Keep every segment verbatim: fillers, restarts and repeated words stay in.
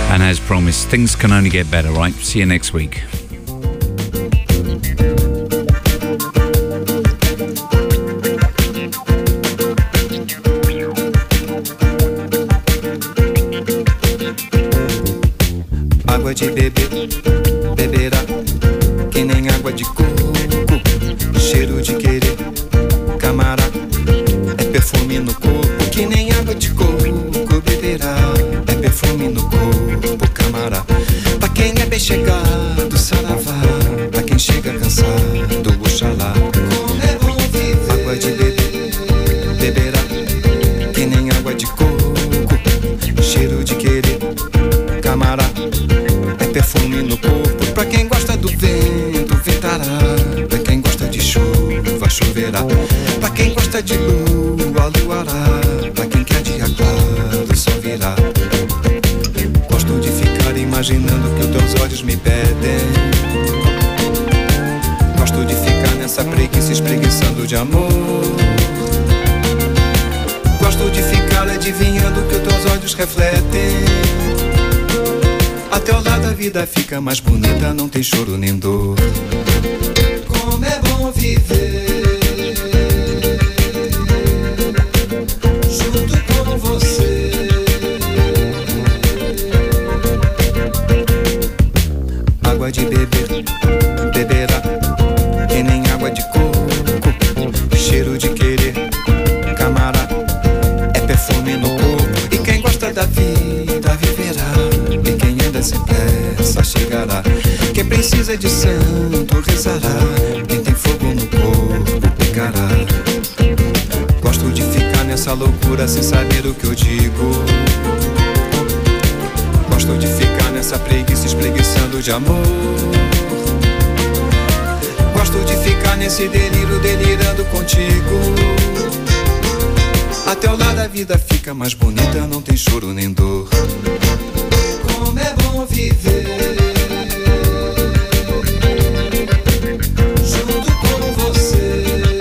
And as promised, things can only get better, right? See you next week. Água de beber, beberá, que nem água de coco. Cheiro de querer, camará, é perfume no corpo. Que nem água de coco, beberá, é perfume no corpo, camará. Pra quem é bem chegado, saravá. Pra quem chega cansado, oxalá. Como é bom viver. Água de beber, beberá, que nem água de coco. Cheiro de querer, camará, é perfume no corpo. Pra quem gosta do vento, ventará. Pra quem gosta de chuva, choverá. Pra quem gosta de lua, luará. Pra quem quer dia claro, só virá. Gosto de ficar imaginando que os teus olhos me pedem. Gosto de ficar nessa preguiça espreguiçando de amor. Gosto de ficar adivinhando que os teus olhos refletem. Até o lado a vida fica mais bonita, não tem choro nem dor. Como é bom viver junto com você. Água de beber, beberá, que nem água de coco. Cheiro de querer, camará, é perfume no corpo. E quem gosta da vida viverá. E quem anda sem pressa chegará. Quem precisa de santo rezará. Quem tem fogo no corpo pegará. Gosto de ficar nessa loucura sem saber o que eu digo. Gosto de ficar nessa preguiça espreguiçando de amor. Gosto de ficar nesse delírio delirando contigo. Até o lado a vida fica mais bonita, não tem choro nem dor. Como é bom viver junto com você.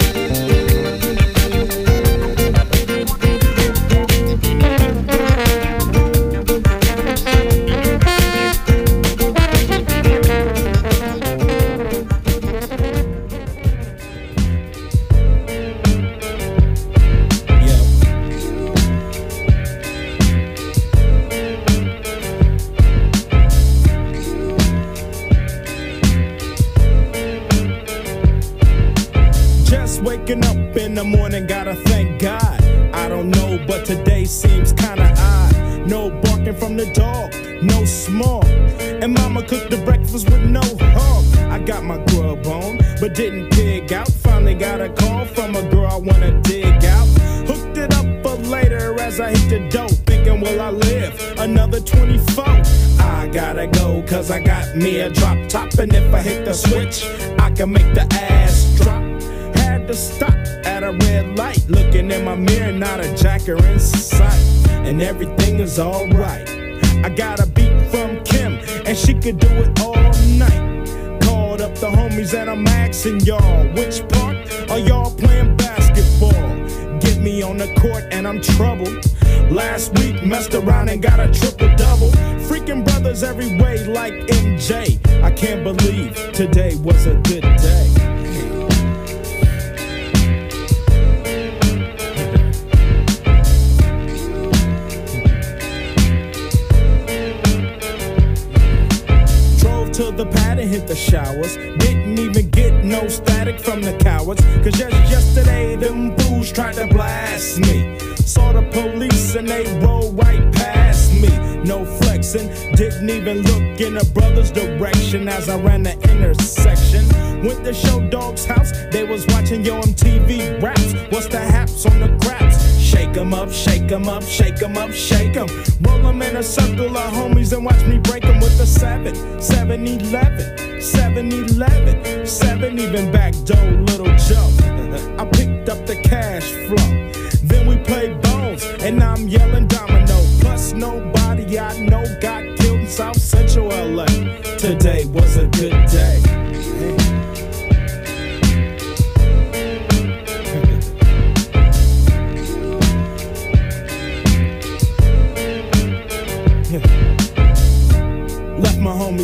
Waking up in the morning, gotta thank God. I don't know, but today seems kinda odd. No barking from the dog, no small. And mama cooked the breakfast with no hog. I got my grub on, but didn't pig out. Finally got a call from a girl I wanna dig out. Hooked it up for later as I hit the dough. Thinking, will I live another twenty-four? I gotta go, cause I got me a drop top. And if I hit the switch, I can make the ass drop. Had to stop at a red light, looking in my mirror, not a jacker in sight, and everything is alright. I got a beat from Kim, and she could do it all night. Called up the homies and I'm asking y'all, which part are y'all playing basketball? Get me on the court and I'm troubled. Last week messed around and got a triple-double. Freaking brothers every way like M J. I can't believe today was a good day. To the pad and hit the showers. Didn't even get no static from the cowards. Cause just yesterday them fools tried to blast me. Saw the police and they rolled right past me. No flexing, didn't even look in a brother's direction as I ran the intersection. Went to Show Dog's house, they was watching Yo M T V raps. What's the haps on the craps? Shake 'em up, shake 'em up, shake 'em up, shake 'em. Roll 'em in a circle of homies and watch me break 'em with a seven, seven eleven, seven eleven, seven even back door Little Joe. I picked up the cash flow. Then we played bones and now I'm yelling domino. Plus nobody I know got killed in South Central L A. Today was a good day.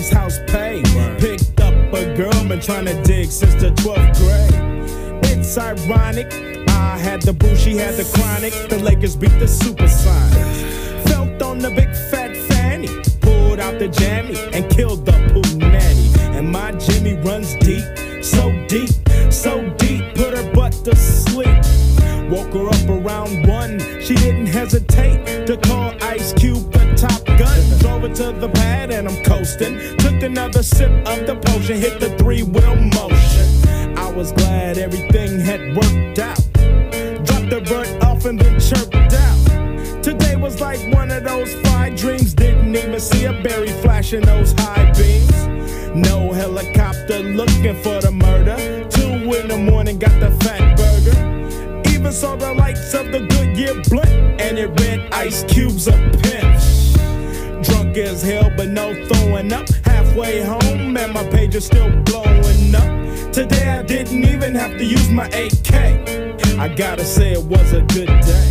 Mary's house paid. Picked up a girl, been trying to dig since the twelfth grade. It's ironic, I had the boo, she had the chronic. The Lakers beat the Supersonics. Felt on the big fat fanny, pulled out the jammy and killed the poo nanny. And my Jimmy runs deep, so deep, so deep, put her butt to sleep. Woke her up around one, she didn't hesitate to call Ice Cube the Top Gun. Drove her to the pad and I'm coasting. Took another sip of the potion, hit the three-wheel motion. I was glad everything had worked out. Dropped the bird off and then chirped out. Today was like one of those fine dreams. Didn't even see a berry flashing those high beams. No helicopter looking for the murder. Two in the morning, got the fat burger. Even saw the lights of the Goodyear blimp, and it read Ice Cube's a pimp. Drunk as hell, but no throwing up. Halfway home, and my page is still blowing up. Today I didn't even have to use my A K. I gotta say it was a good day.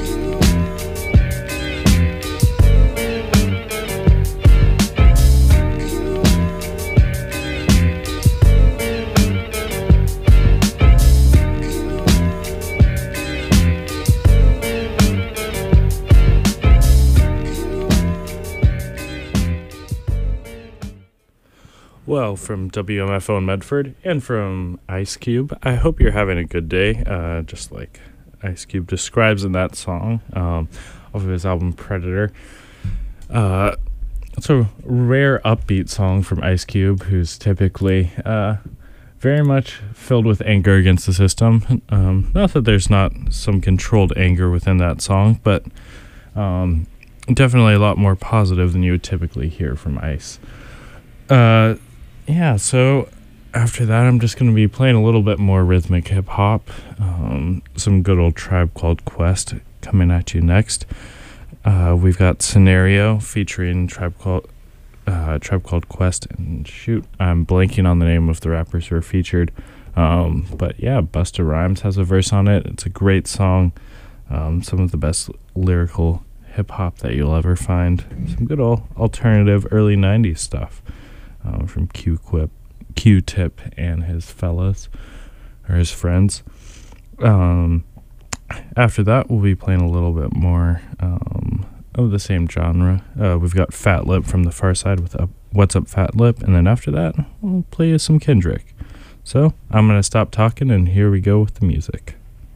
Well, from W M F O in Medford and from Ice Cube, I hope you're having a good day, uh, just like Ice Cube describes in that song, um, off of his album Predator. Uh, it's a rare upbeat song from Ice Cube, who's typically uh, very much filled with anger against the system. Um, not that there's not some controlled anger within that song, but um, definitely a lot more positive than you would typically hear from Ice. Uh, yeah, so after that, I'm just going to be playing a little bit more rhythmic hip-hop. Um, some good old Tribe Called Quest coming at you next. Uh, we've got Scenario featuring Tribe Called, uh, Tribe Called Quest. And shoot, I'm blanking on the name of the rappers who are featured. Um, but yeah, Busta Rhymes has a verse on it. It's a great song. Um, some of the best lyrical hip-hop that you'll ever find. Some good old alternative early nineties stuff. Um, from Q-Quip, Q-Tip and his fellas, or his friends. Um, after that, we'll be playing a little bit more um, of the same genre. Uh, we've got Fat Lip from the Far Side with up, What's Up Fat Lip, and then after that, we'll play you some Kendrick. So, I'm going to stop talking, and here we go with the music.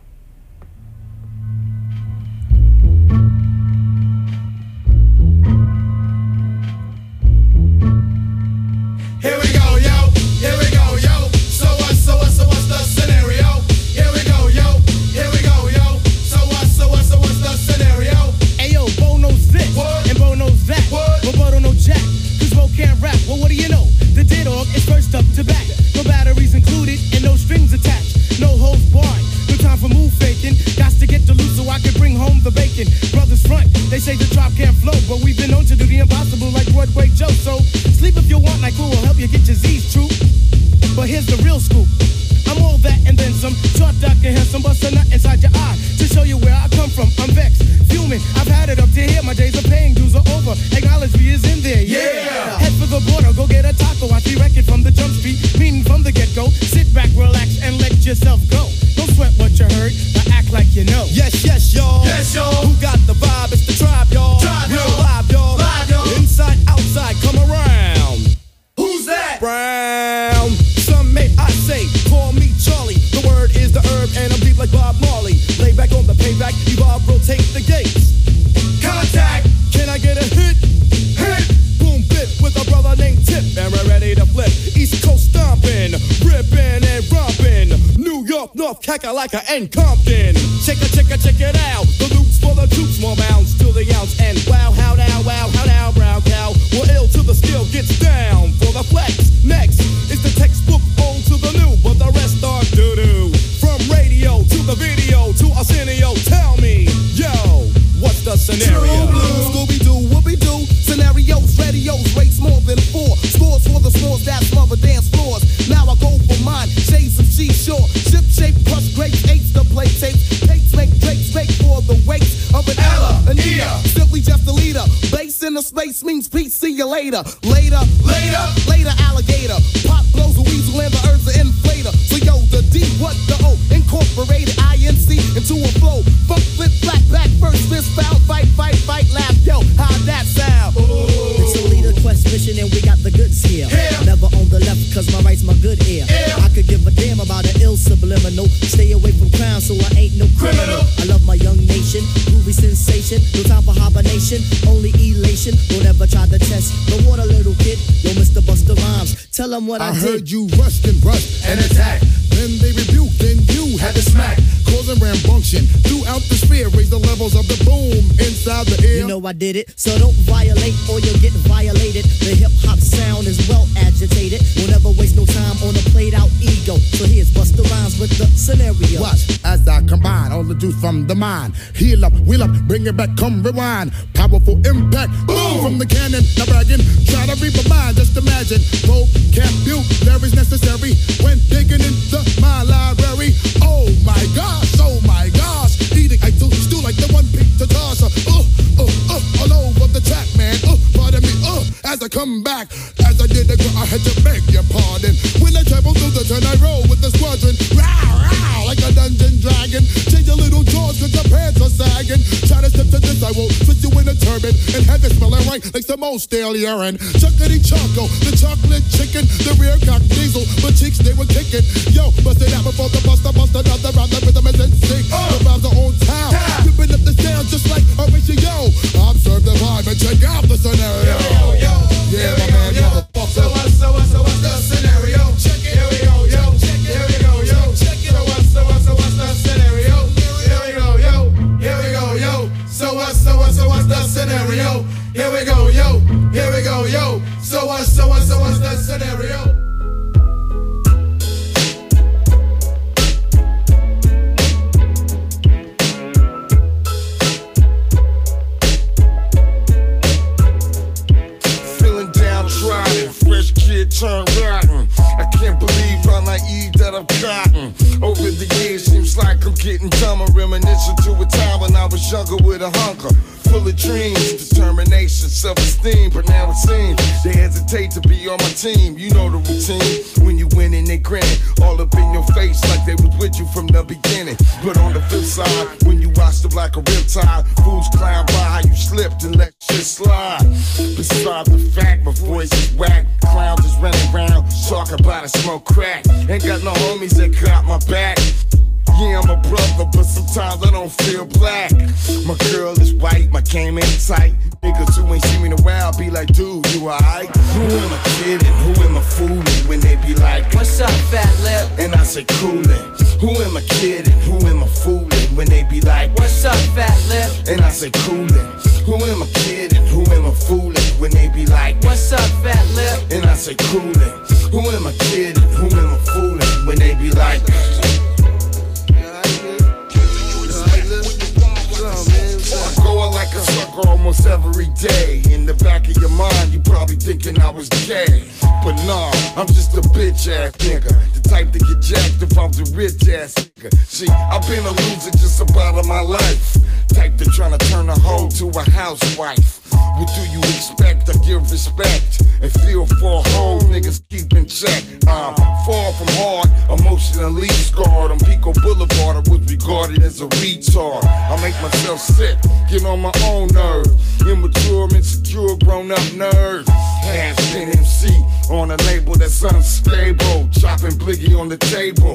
Here we go, yo. Here we go, yo. So what, so what, so what's the scenario? Here we go, yo. Here we go, yo. So what, so what, so what's the scenario? Ayo, Bo knows this, What? and Bo knows that, What? but Bo don't know jack, cause Bo can't rap. Well, what do you know? The D-Dog is first up to back. No batteries included and no strings attached. No holds barred. No time for move faking. Gots to get to loose so I can bring home the bacon. Brothers front, they say the drop can't flow, but we've been known to do the impossible like Broadway Joe. So sleep if you want, like who will help you get your Z's true. But here's the real scoop. I'm all that and then some. Short, dark, and handsome, bust a nut inside your eye to show you where I come from. I'm vexed, fuming. I've had it up to here. My days of paying dues are over. Acknowledge me is in there. Yeah. Head for the border, go get a taco. I see record from the jump street, meaning from the get-go. Sit back, relax, and let yourself go. Don't sweat what you heard, but act like you know. Yes, yes, y'all. Yes, y'all. Who got the vibe? It's the Tribe, y'all. Tribe, Real y'all. live, y'all. Live, y'all. Inside, outside, come around. Who's that? Brown. Some may I say, call me Charlie. The word is the herb, and I'm deep like Bob Marley. Lay back on the payback, evolve, rotate the gates. Contact. Can I get a hit? Hit. Boom, bit with a brother named Tip, and we're ready to flip. East Coast stomping, ripping and romping. New York, North Kakalaka, and Compton. Check it, check it, check it out. The loops for the troops, more bounds to the ounce. And wow, how now, wow, how now, brown cow. We're ill till the skill gets down for the flex. Next is the textbook old to the new, but the rest are doo-doo. From radio to the video to Arsenio, tell me, yo, what's the scenario? Scooby-Doo, whoopie-doo, scenarios, radios, rates more than four. Scores for the scores that smother dance floors. Now I go for mine, shades of seashore. Ship shape, crush grapes, eights to play tapes. Tapes make drakes, fake for the weights of an Ella, an Ea. Simply in the space means peace, see you later. Later, later, later alligator. Pop blows a weasel and the earth's an inflator. So yo, the D, what the O, incorporated I N C into a flow. Funk, flip, flat, back, first, fist, foul, fight, fight, fight, laugh. Yo, how'd that sound? Ooh. It's a leader quest mission and we got the goods here. Yeah. Never on the left cause my right's my good ear. Yeah. I could give a damn about an ill subliminal. Stay away from crime so I ain't no criminal. I love my young nation, groovy sensation. No time for hibernation, only elation. Don't ever try to test the water, little kid. Yo, Mister Busta Rhymes, tell them what I, I did. heard you rushed and rushed and attacked. Then they rebuked, then you had to smack. Causing rambunction throughout the sphere. Raise the levels of the boom inside the air. You know I did it, so don't violate or you'll get violated. The hip-hop sound is well agitated. We'll never waste no time on a played-out ego. So here's Busta Rhymes with the scenario. Watch as I combine all the juice from the mind. Heal up, wheel up, bring it back, come rewind. Powerful impact, boom, from the cannon. Now bragging, try to read my mind, just imagine. Vocabulary's necessary when digging in the my library. Oh my gosh, oh my gosh. Eating I do stew like the one picked to toss. Uh, uh, uh, all over the track, man. Uh, pardon me, uh, as I come back. As I did the girl, I had to beg your pardon. When I travel through the turn, I roll with the squadron. Row, row, like a dungeon dragon. Change your little jaws cause your pants are sagging. Try to step to this, I will twist you in a turban. And have it smelling right like some old stale urine. Chuckity choco, the chocolate chicken. The rear cock diesel, but cheeks they were kicking. Yo, bust it out before the buster, bust another round. The rhythm is in sync. The rhymes are on town. Ripping up the sound just like a ratio. Observe the vibe and check out the scenario. Yo, yo, yeah, my man, motherfucker. So what, so what, so what's the scenario? Check it. Here we go, yo. Check it. Here we go, yo. Check it. So what, so what, so what's the scenario? Here we go, yo. Here we go, yo. So what, so what, so what's the scenario? Here we go, yo. Here we go, yo. So what, so what, so what's the scenario? Turn rotten. I can't believe how naive that I've gotten. Over the years, seems like I'm getting dumber. Reminiscing to a time when I was younger with a hunger. Full of dreams, determination, self-esteem. But now it seems they hesitate to be on my team. You know the routine. When you win and they grinning all up in your face like they was with you from the beginning. But on the flip side, when you watch them like a riptide, fools climb by how you slipped and let shit slide. Besides the fact my voice is whack, clowns just running around talking about a smoke crack. Ain't got no homies that got my back. Yeah, I'm a brother, but sometimes I don't feel black. My girl is white, my game ain't tight. Niggas who ain't seen me in a while be like, dude, you alright? Who am I kidding? Who am I fooling? When they be like, what's up, fat lip? And I say, coolin'. Who am I kidding? Who am I fooling? When they be like, what's up, fat lip? And I say, coolin'. Who am I kidding? Who am I fooling? When they be like, what's up, fat lip? And I say, coolin'. Who am I kidding? Who am I fooling? When they be like, like a sucker almost every day. In the back of your mind, you probably thinking I was gay. But nah, I'm just a bitch ass nigga. The type to get jacked if I was a rich ass nigga. See, I've been a loser just about all my life. Type to tryna turn a hoe to a housewife. What do you expect? I give respect and feel for a hoe niggas keep in check. I'm far from hard, emotionally scarred. On Pico Boulevard, I was regarded as a retard. I make myself sick, get on my own nerve. Immature, insecure, grown up nerd. Has-been M C on a label that's unstable. Chopping Bliggy on the table.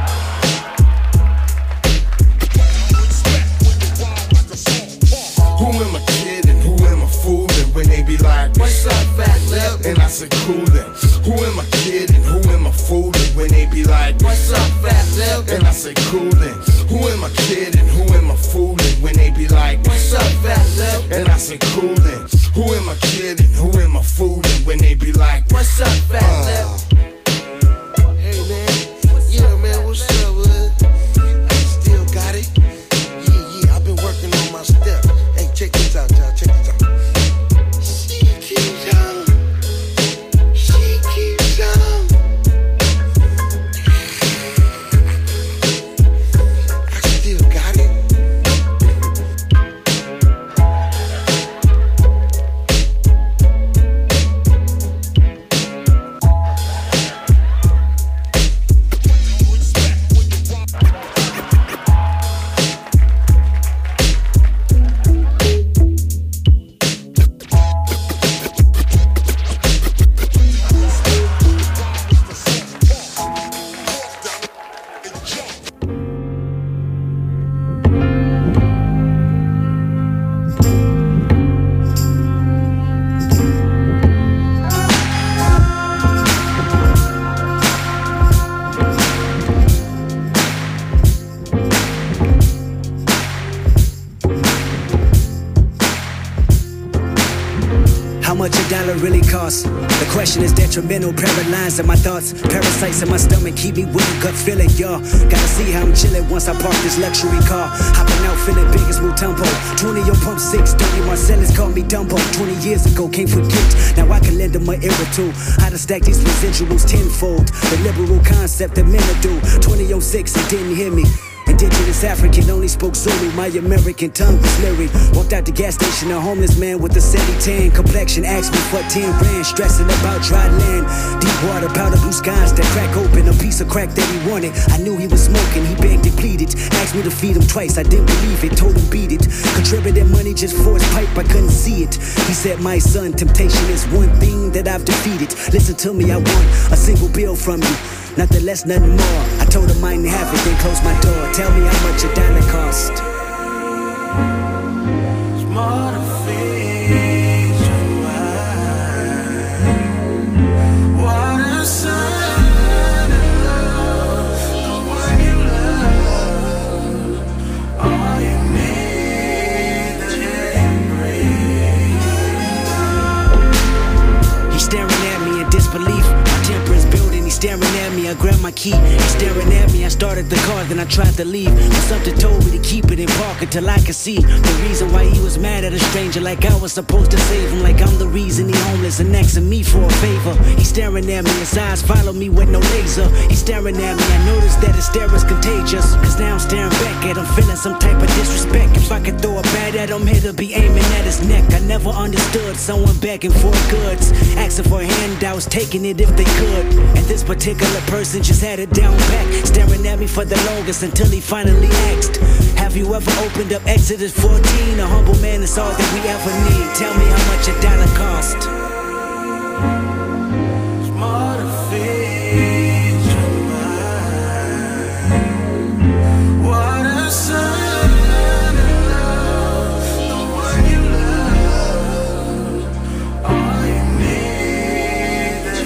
Who am I kidding? Who am I fooling? When they be like, what's up, fat lip? And I say, coolin'. Who am I kidding? Who am I fooling? When they be like, what's up, fat lip? And I say, coolin'. Who am I kidding? Who am I fooling? When they be like, what's up, fat lip? And I say, coolin'. Who am I kidding? Who am I fooling? When they be like, what's up, fat uh, lip? Hey man, yeah man, what's up, Wood? I still got it. Yeah, yeah, I've been working on my step. Hey, check this out, y'all. Check this out. She keeps on. She keeps on. I still got it. how much a dollar really costs. The question is detrimental, paralyzing my thoughts. Parasites in my stomach keep me with a gut feeling, y'all. Gotta see how I'm chilling once I park this luxury car. Hopping out feeling big as Mutombo. twenty on pump six, thirty Marcellus called me Dumbo. twenty years ago, can't forget. Now I can lend them my ear or two. How to stack these residuals tenfold. The liberal concept that men do. twenty oh six, he didn't hear me. Indigenous African, only spoke Zulu. My American tongue was lyric. Walked out the gas station, a homeless man with a steady tan complexion. Asked me for ten rand, stressing about dry land. Deep water, powder blue skies that crack open. A piece of crack that he wanted. I knew he was smoking, he begged and pleaded. Asked me to feed him twice, I didn't believe it. Told him beat it. Contributed money just for his pipe, I couldn't see it. He said, my son, temptation is one thing that I've defeated. Listen to me, I want a single bill from you. Nothing less, nothing more. I told him I didn't have it, then closed my door. Tell me how much a dollar cost. It's more to feed your mind. Water, sun, and love. The one you love. All you need to breathe. He's staring at me in disbelief. My temper is building. He's staring at me. I grabbed my key. He's staring at me. I started the car, then I tried to leave. But something told me to keep it in park until I could see the reason why he was mad at a stranger. Like I was supposed to save him. Like I'm the reason he homeless and asking me for a favor. He's staring at me. His eyes follow me with no laser. He's staring at me. I noticed that his stare is contagious. Cause now I'm staring back at him, feeling some type of disrespect. If I could throw a bat at him, he'd be aiming at his neck. I never understood someone begging for goods, asking for handouts, taking it if they could. And this particular person just had it down back, staring at me for the longest until he finally asked, have you ever opened up Exodus fourteen? A humble man is all that we ever need. Tell me how much a dollar cost. It's more to feed your mind. Water, sun, and love. The one you love. All you need to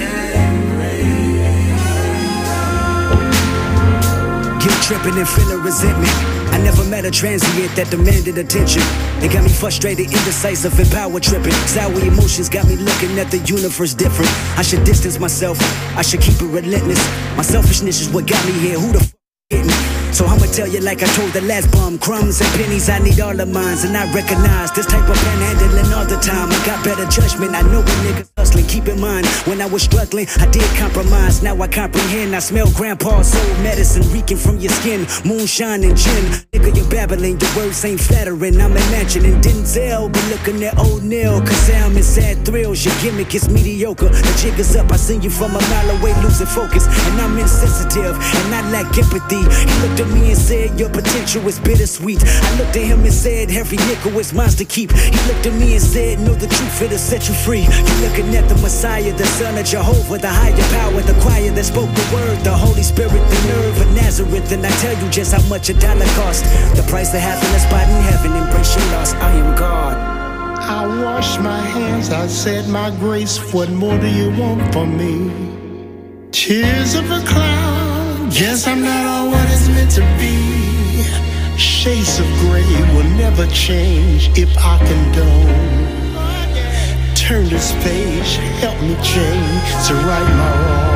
breathe. Guilt tripping and feeling resentment. I never met a transient that demanded attention. They got me frustrated, indecisive, and power tripping. Sour emotions got me looking at the universe different. I should distance myself, I should keep it relentless. My selfishness is what got me here, who the f*** hit me? So I'ma tell you like I told the last bum. Crumbs and pennies, I need all of mine. And I recognize this type of panhandling all the time. I got better judgment, I know when niggas hustling. Keep in mind, when I was struggling, I did compromise. Now I comprehend, I smell grandpa's old medicine reeking from your skin. Moonshine and gin, nigga, you're babbling, your words ain't flattering. I'm imagining Denzel, be looking at old Neil. Cause I'm in sad thrills, your gimmick is mediocre. The jig is up, I seen you from a mile away losing focus. And I'm insensitive, and I lack empathy. He looked at me and said, your potential is bittersweet. I looked at him and said, every nickel is mine to keep. He looked at me and said, know the truth, it'll set you free. You're looking at the Messiah, the Son of Jehovah, the higher power, the choir that spoke the word, the Holy Spirit, the nerve of Nazareth. And I tell you just how much a dollar cost. The price of having a spot in heaven. Embrace your loss, I am God. I washed my hands, I said my grace. What more do you want from me? Tears of a cloud, guess I'm not all what it's meant to be. Shades of gray will never change if I condone. Turn this page, help me change to right my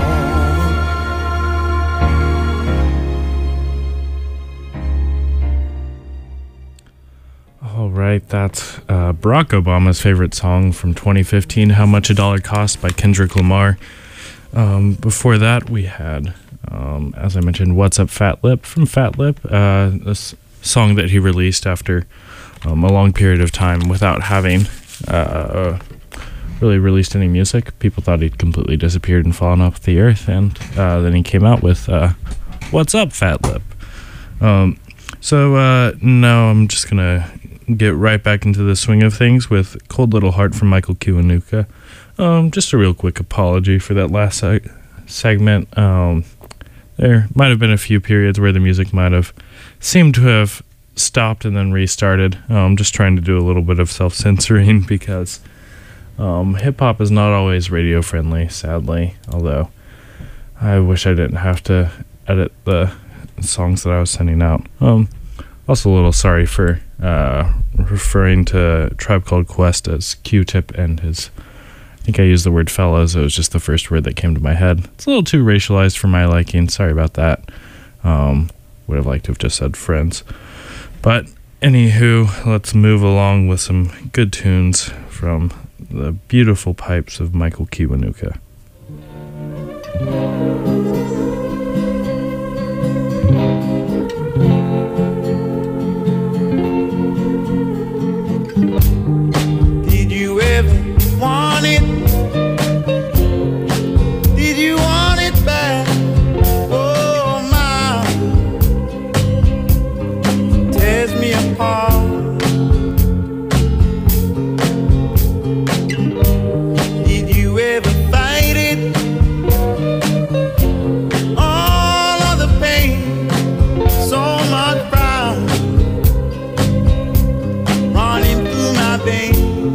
wrong. All right, that's uh, Barack Obama's favorite song from twenty fifteen, How Much a Dollar Costs by Kendrick Lamar. Um, before that, we had, um, as I mentioned, What's Up Fat Lip from Fat Lip, uh, this song that he released after um, a long period of time without having uh, really released any music. People thought he'd completely disappeared and fallen off the earth, and uh, then he came out with uh, What's Up Fat Lip. Um, so uh, now I'm just going to get right back into the swing of things with Cold Little Heart from Michael Kiwanuka. Um, just a real quick apology for that last seg- segment. Um, there might have been a few periods where the music might have seemed to have stopped and then restarted. I'm um, just trying to do a little bit of self-censoring because um, hip-hop is not always radio-friendly, sadly, although I wish I didn't have to edit the songs that I was sending out. Um, also a little sorry for uh, referring to Tribe Called Quest as Q-Tip and his I think I used the word fellas. It was just the first word that came to my head. It's a little too racialized for my liking. Sorry about that. Um, would have liked to have just said friends. But anywho, let's move along with some good tunes from the beautiful pipes of Michael Kiwanuka. Did you ever want it? Did you want it back? Oh my, tears me apart. Did you ever fight it? All of the pain, so much pride running through my veins.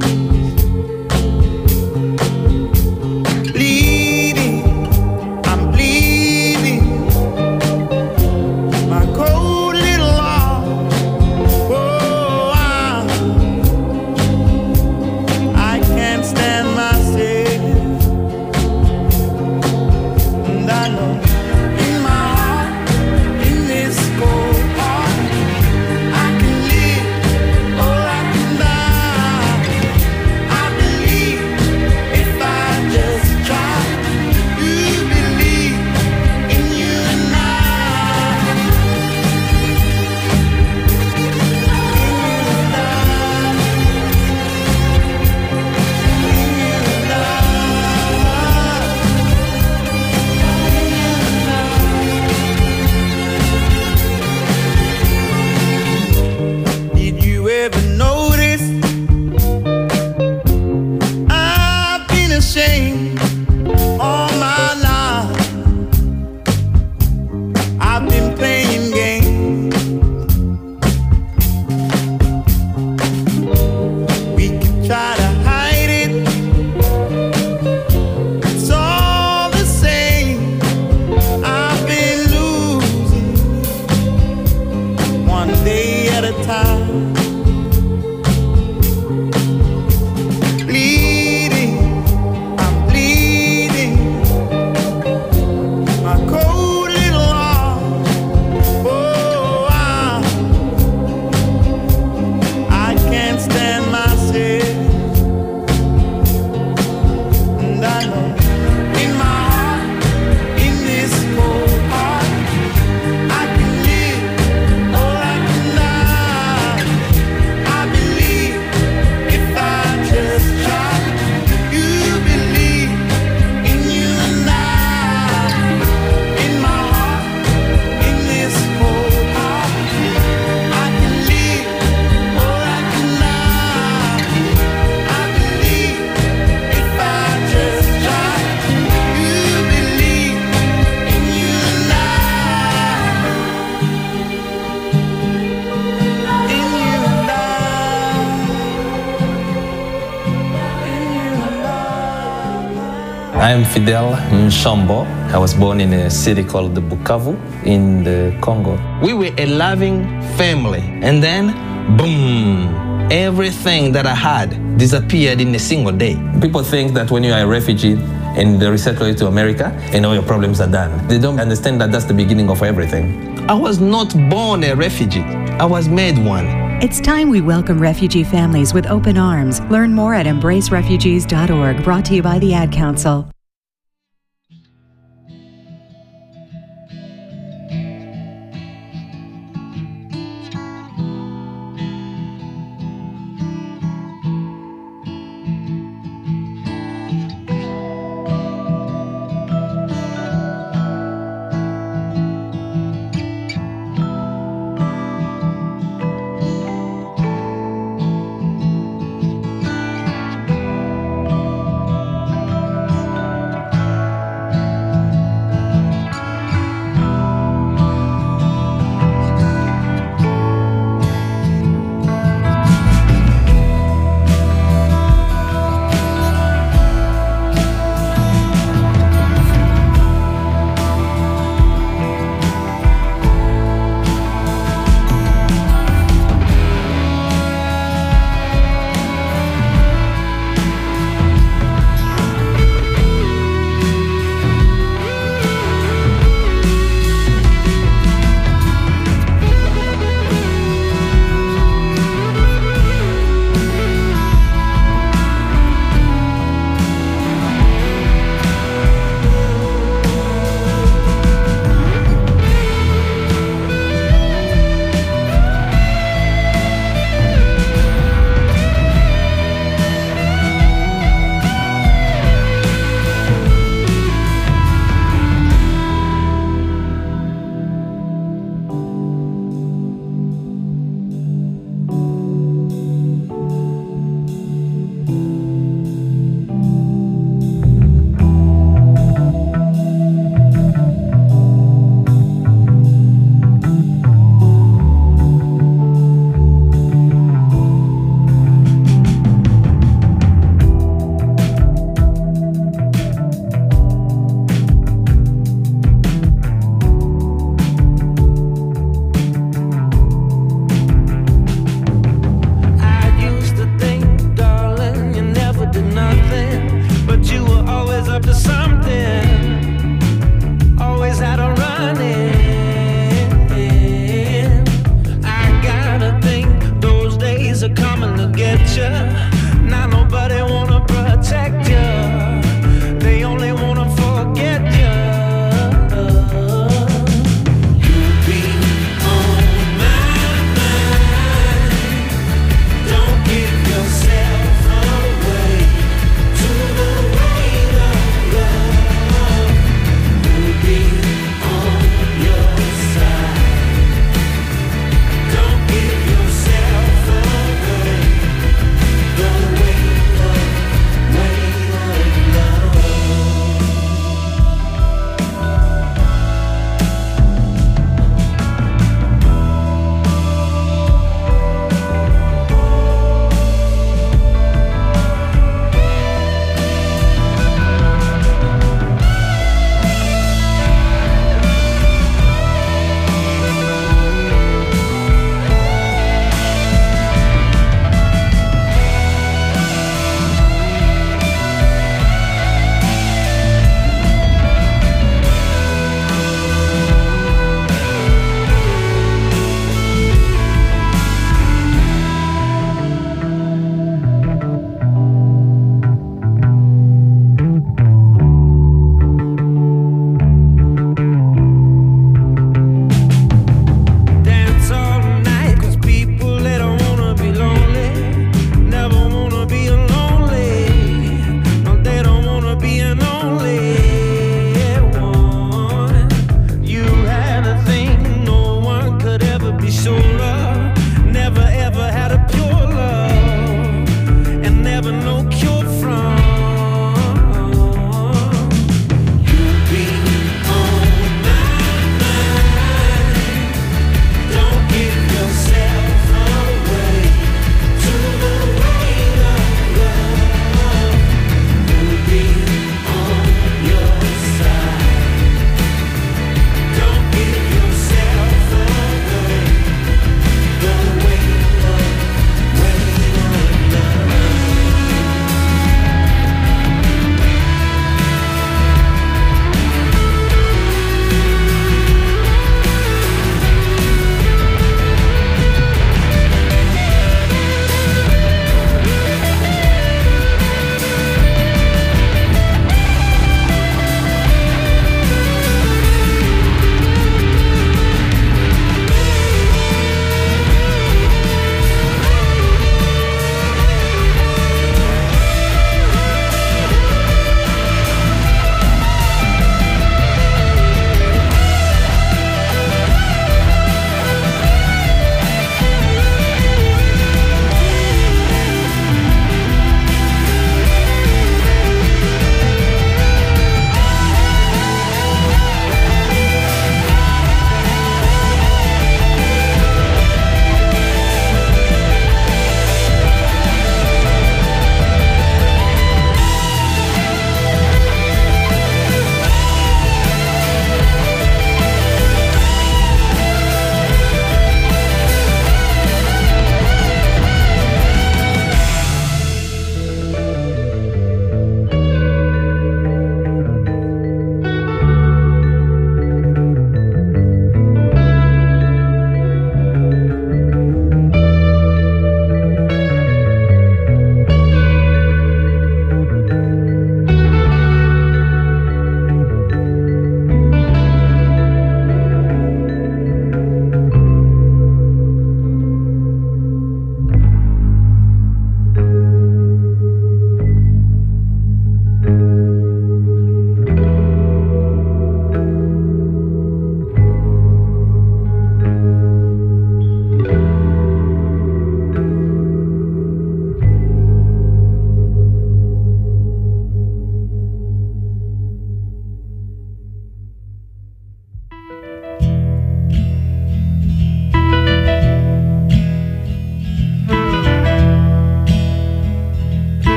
I am Fidel Nshambo. I was born in a city called Bukavu in the Congo. We were a loving family, and then, boom, everything that I had disappeared in a single day. People think that when you are a refugee and they resettle you to America and all your problems are done, they don't understand that that's the beginning of everything. I was not born a refugee. I was made one. It's time we welcome refugee families with open arms. Learn more at embrace refugees dot org, brought to you by the Ad Council.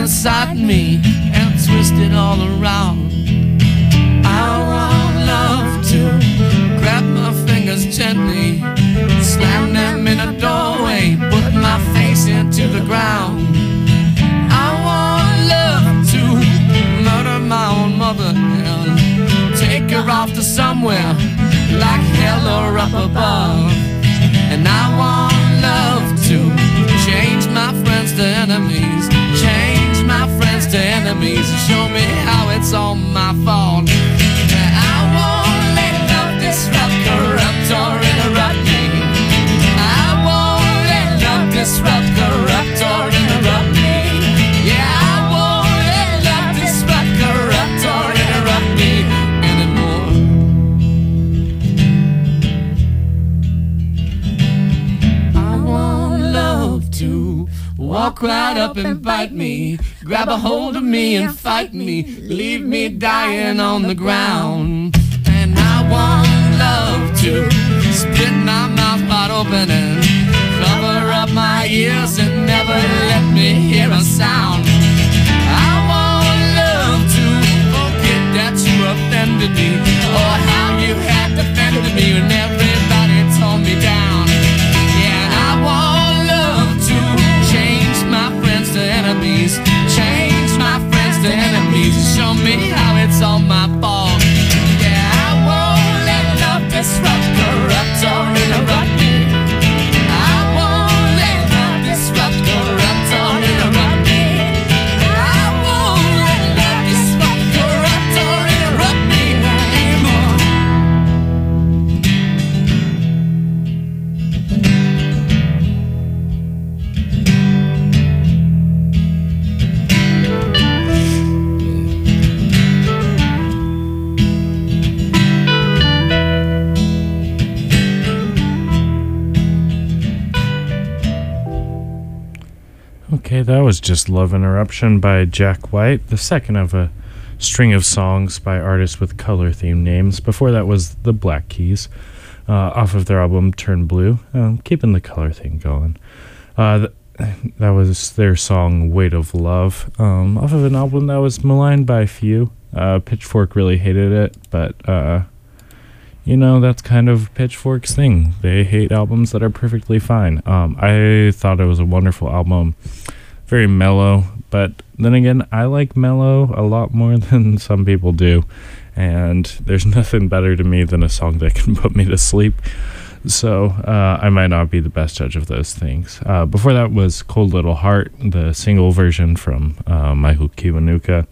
inside me and twist it all around. I want love to grab my fingers gently, slam them in a doorway, put my face into the ground. I want love to murder my own mother and take her off to somewhere like hell or up above. And I want love to change my friends to enemies, change my friends to enemies, and show me how it's all my fault. I won't let love disrupt, corrupt, or interrupt me. I won't let love disrupt, corrupt, or interrupt me. Yeah, I won't let love disrupt, corrupt, or interrupt me anymore. I want love to walk right up and bite me, grab a hold of me and fight me, leave me dying on the ground. And I want love to split my mouth wide open and cover up my ears and never let me hear a sound. I want love to forget that you offended me, or how you had defended me when everybody tore me down. Yeah, and I want love to change my friends to enemies, change my friends to enemies, and show me how it's all my fault. Yeah, I won't let love disrupt, corrupt, or interrupt me. I won't let love disrupt, corrupt, or interrupt me. I won't let love disrupt, corrupt, or interrupt me anymore. Okay, that was just Love Interruption by Jack White, the second of a string of songs by artists with color-themed names. Before that was the Black Keys, uh, off of their album Turn Blue, um, keeping the color thing going. Uh, th- that was their song Weight of Love, um, off of an album that was maligned by a few. Uh, Pitchfork really hated it, but, uh, you know, that's kind of Pitchfork's thing. They hate albums that are perfectly fine. Um, I thought it was a wonderful album. Very mellow, but then again, I like mellow a lot more than some people do, and there's nothing better to me than a song that can put me to sleep, so uh, I might not be the best judge of those things. Uh, before that was Cold Little Heart, the single version from uh, Michael Kiwanuka.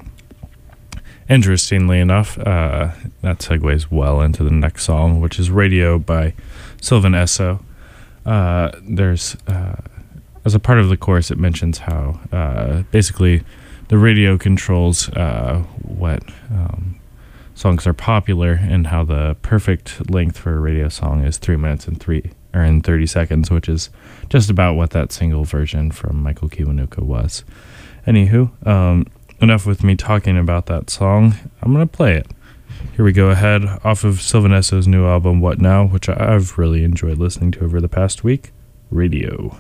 Interestingly enough, uh, that segues well into the next song, which is Radio by Sylvan Esso. Uh, there's... Uh, As a part of the chorus, it mentions how uh, basically the radio controls uh, what um, songs are popular, and how the perfect length for a radio song is three minutes and three or in thirty seconds, which is just about what that single version from Michael Kiwanuka was. Anywho, um, enough with me talking about that song. I'm gonna play it. Here we go ahead, off of Sylvan Esso's new album, What Now, which I've really enjoyed listening to over the past week. Radio.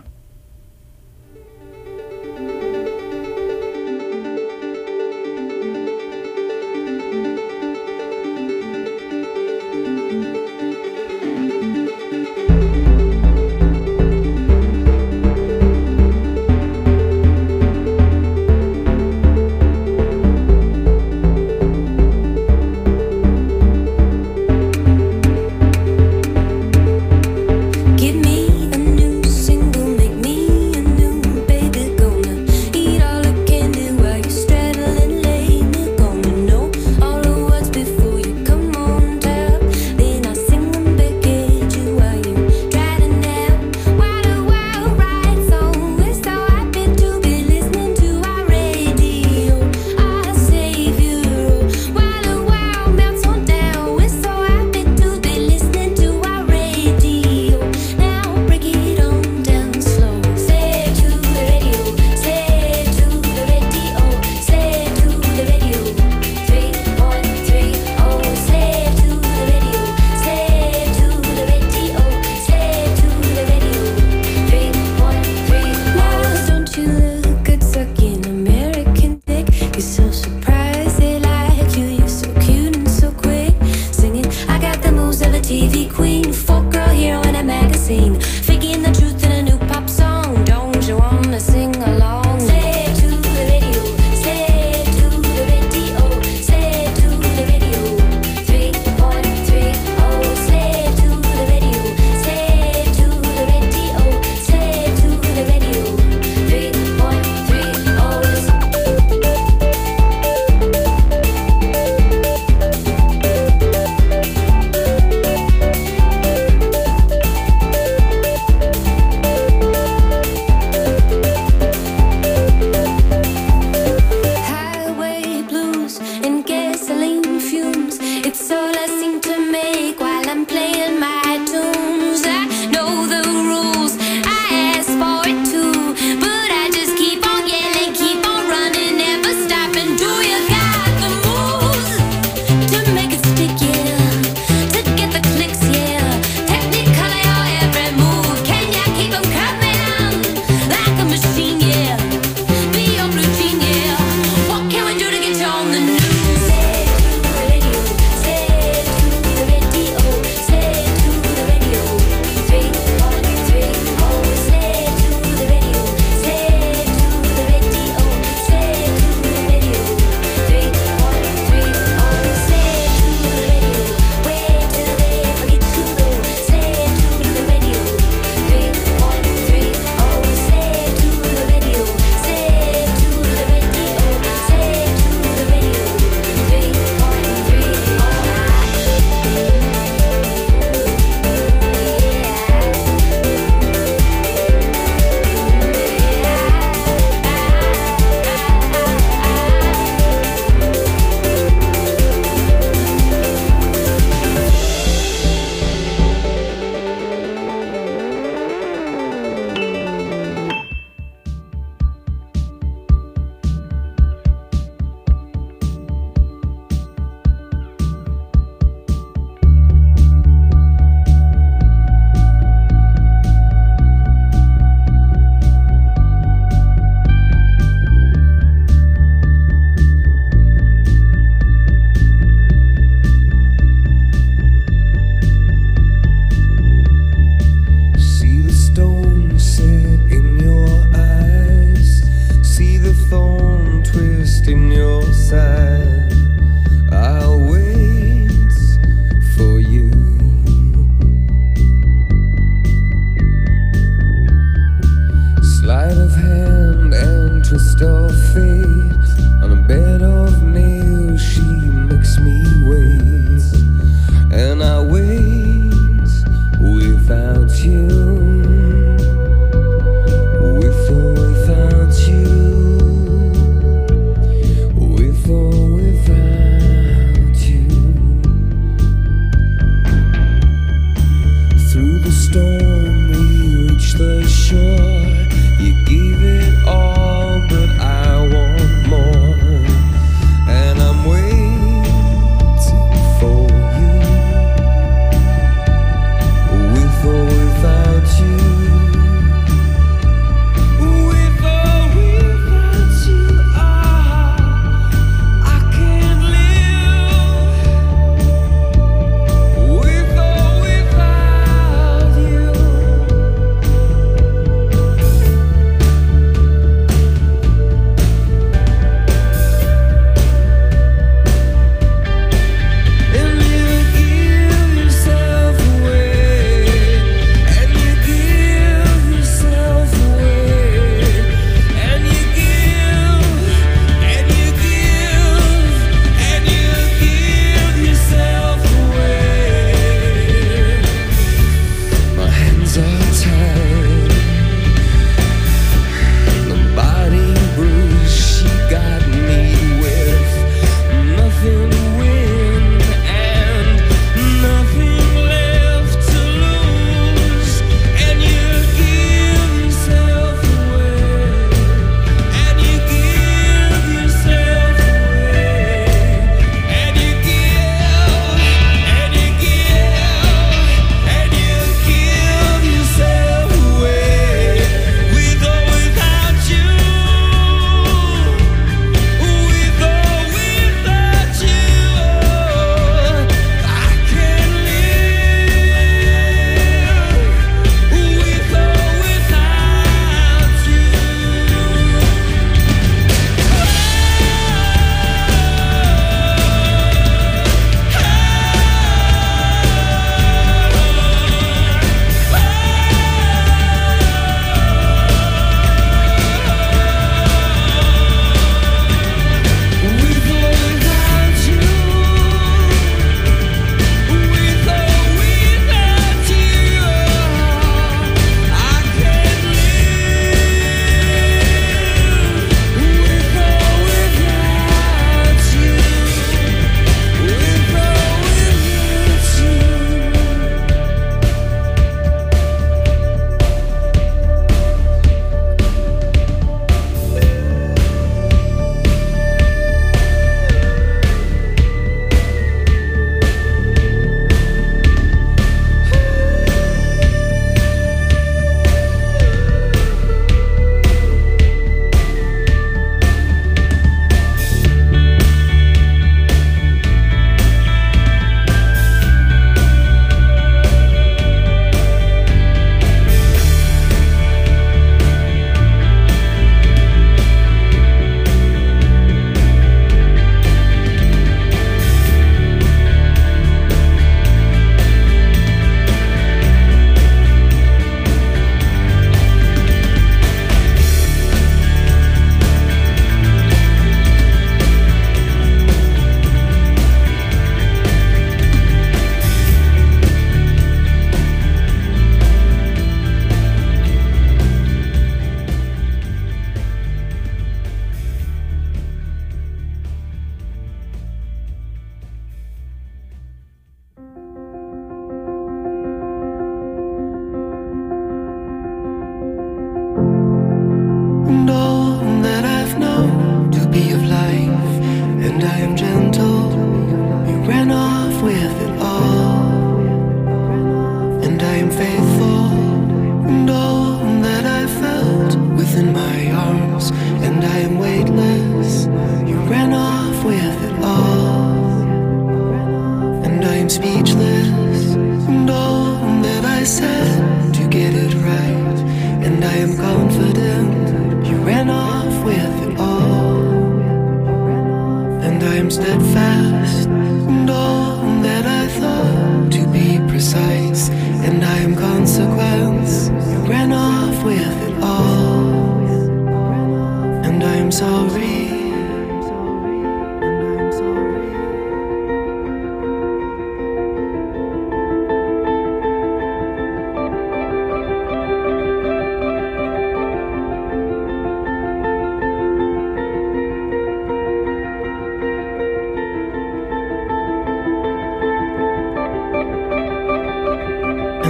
Give me a new single. while I'm playing my tunes. I know the rules, I asked for it too, but I just keep on yelling, keep on running, never stopping. Do you got the moves to make it stick, yeah, to get the clicks, yeah, technically your every move, can ya keep them coming like a machine, yeah, be your blue jean, yeah, what can we do to get you on the news? Say it to the radio, say it to the radio, say it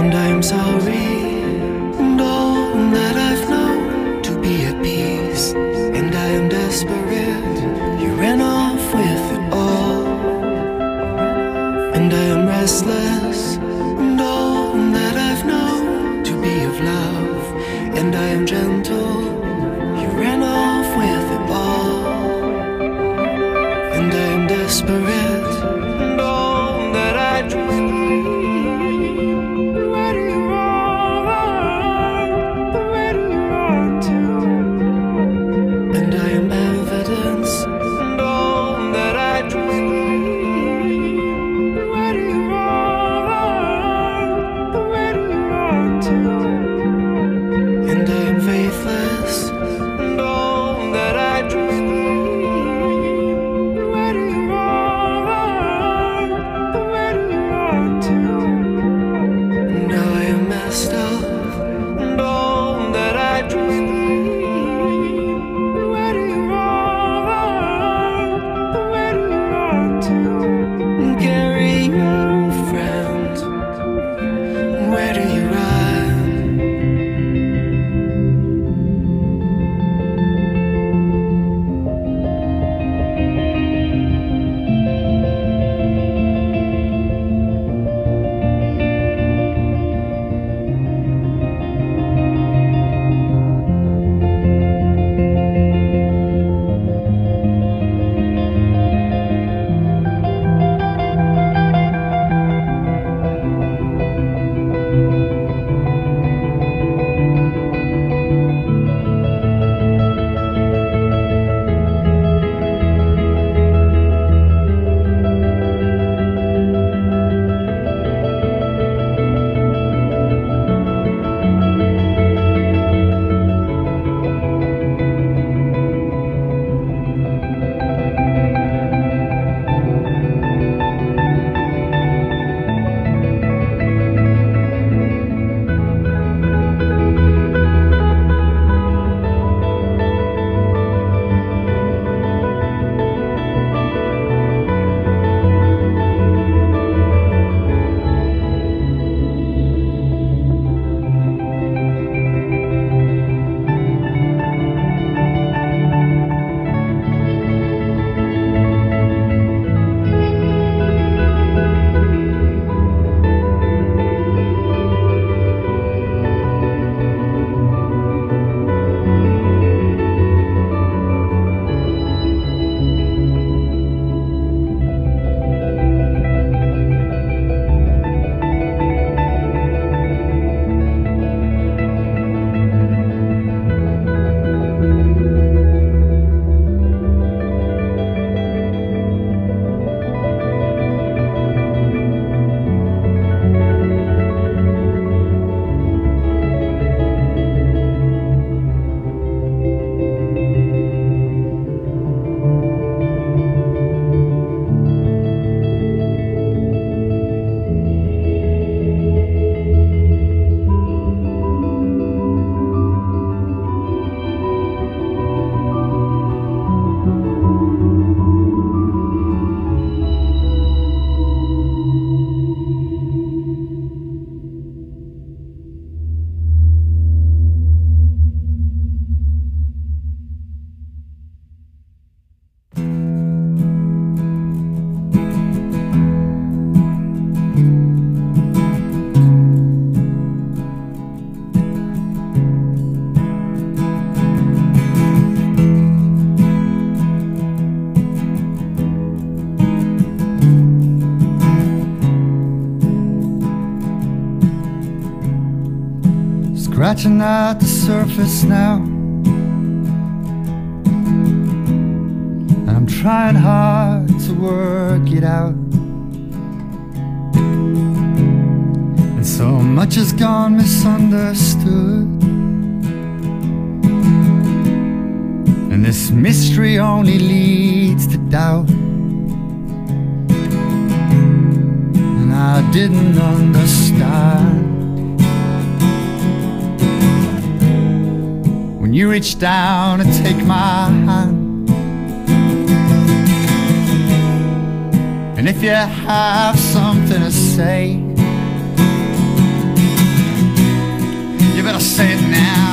And I am sorry, and all that I've known to be at peace. And I am desperate, you ran off with it all. And I am restless, and all that I've known to be of love. And I am gentle, you ran off with it all. And I am desperate, and all that I dream. Where do you run? Where do you run to? And I am evidence, and all that I dream. Where do you run? Where do you run to? And I am faithless, and all that I dream. Where do you run? Where do you run to? Now I am messed up, and all that I dream. Where do you run? Where do you run to? Carry your friend. Where do you run? Scratching at the surface now, and I'm trying hard to work it out. And so much has gone misunderstood, and this mystery only leads to doubt. And I didn't understand when you reached down to take my hand. And if you have something to say, Well, say it now.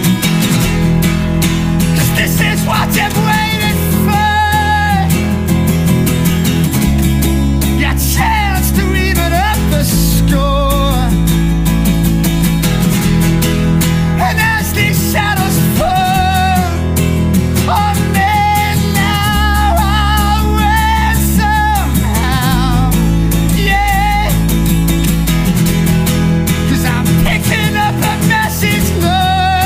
'Cause this is what you've waited for. Your chance to even up the score. And as these shadows fall on me now, I'll win somehow. Yeah. 'Cause I'm picking up a message, Lord.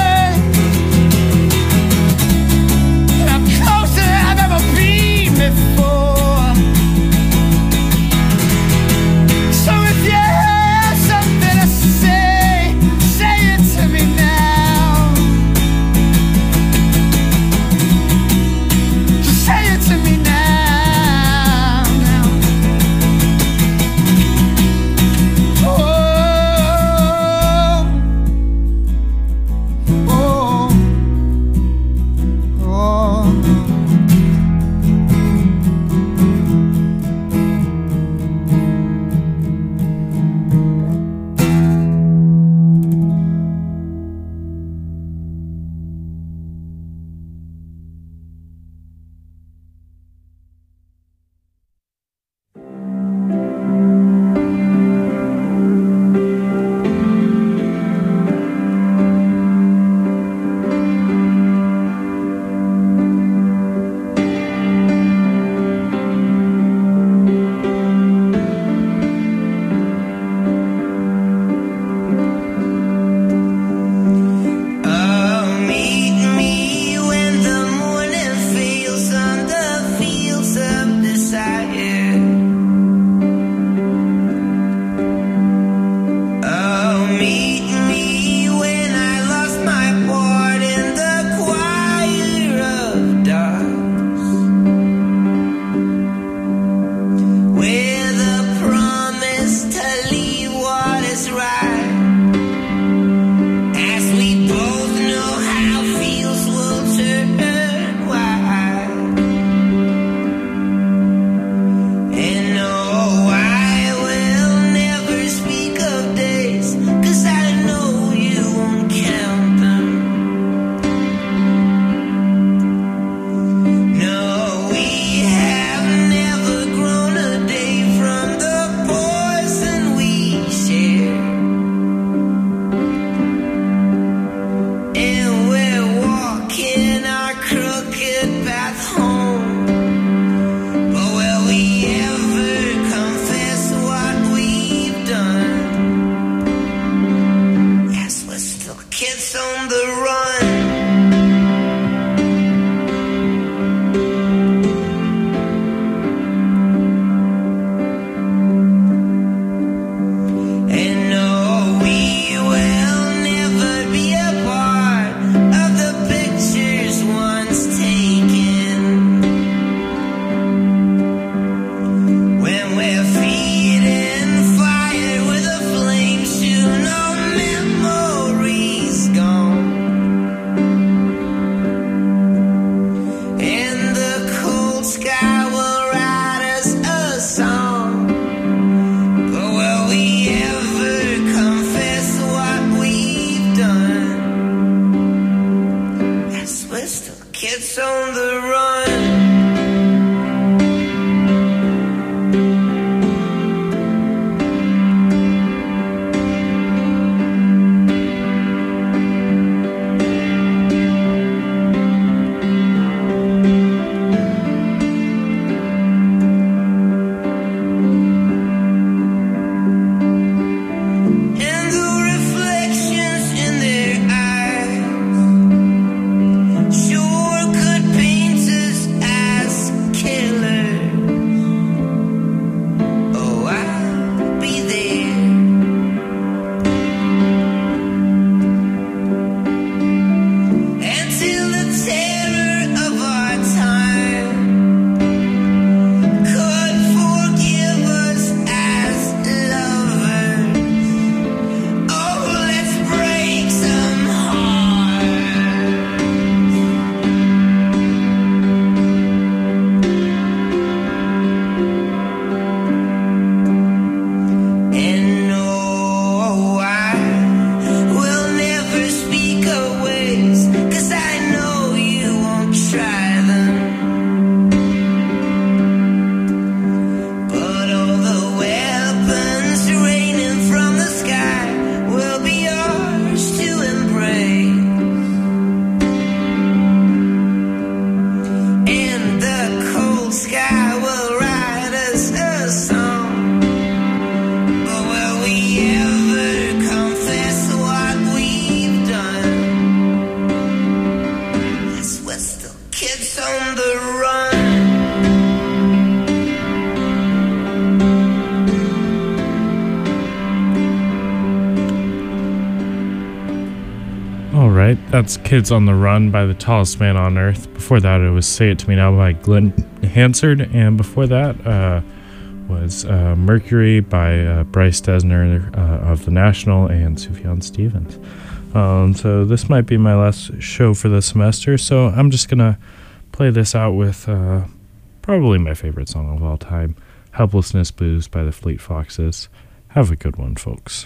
right, that's Kids on the Run by The Tallest Man on Earth. Before that, it was Say It To Me Now by Glenn Hansard. And before that uh, was uh, Mercury by uh, Bryce Dessner uh, of The National and Sufjan Stevens. Um, so this might be my last show for the semester, so I'm just going to play this out with uh, probably my favorite song of all time, Helplessness Blues by the Fleet Foxes. Have a good one, folks.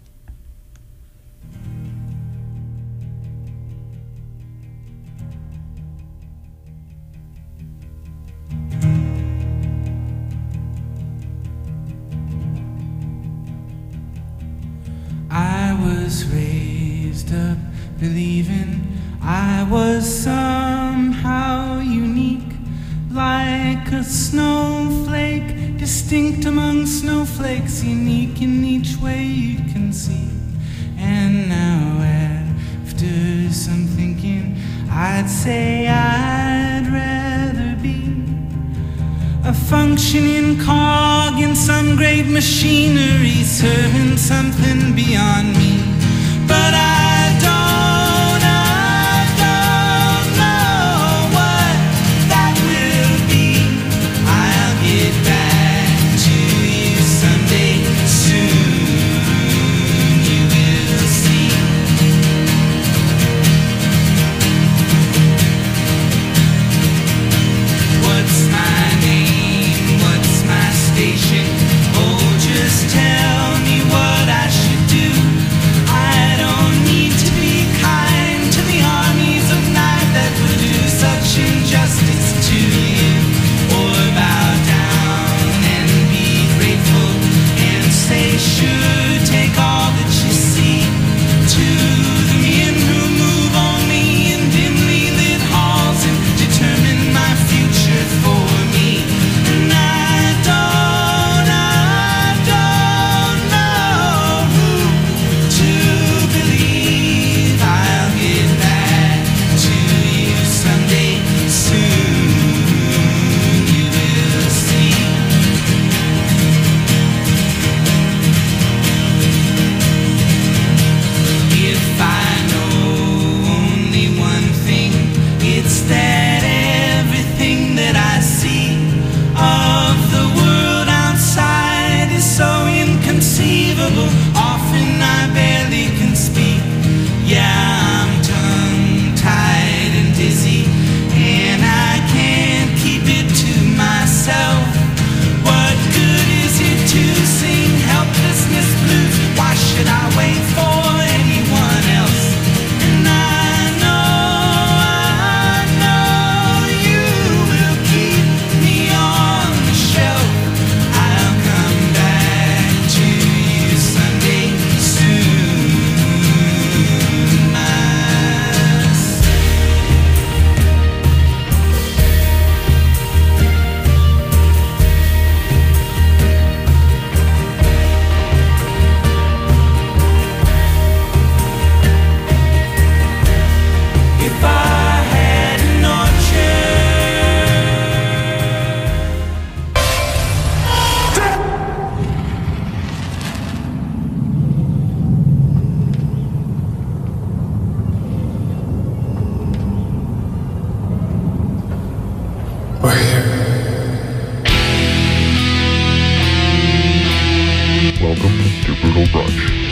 I was raised up believing I was somehow unique, like a snowflake, distinct among snowflakes, unique in each way you can see. And now after some thinking, I'd say I'd rather be a functioning cog in some great machinery, serving